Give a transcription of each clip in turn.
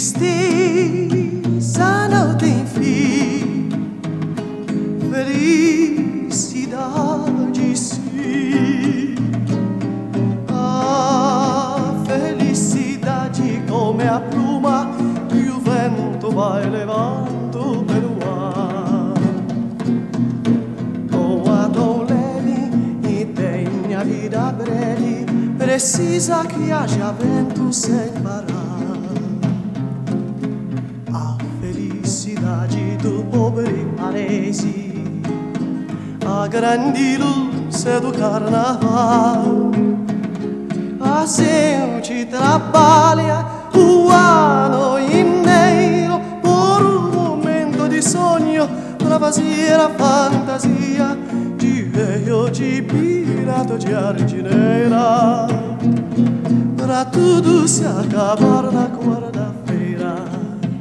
Tristeza não tem fim, felicidade sim. A felicidade come a pluma que o vento vai levando pelo ar. Voa tão leve e tem a vida breve, precisa que haja vento sem parar. A felicidade do pobre paresi, a grande luce do carnaval. A gente trabalha o ano inteiro por um momento de sonho, para fazer a fantasia de velho, de pirata, de jardineira, para tudo se acabar na quarta-feira.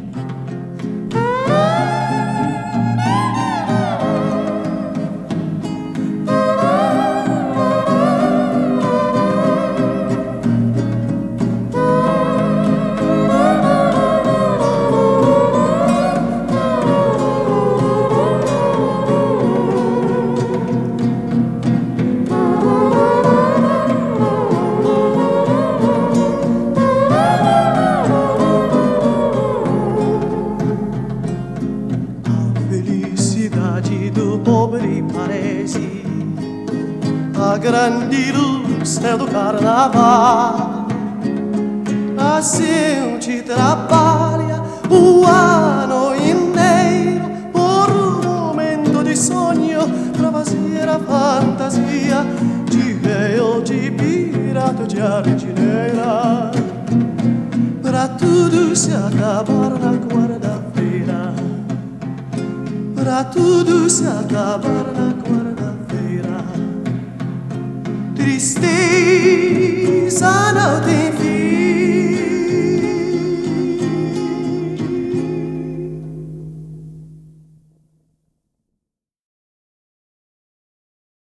Do pobre paresi, a grande luce do carnaval. A gente trabalha o ano inteiro por um momento de sonho, para fazer a fantasia de véu, de pirata, de jardineira, para tudo se acabar na quarta-feira. Para tudo se acabar na quarta-feira. Tristeza não tem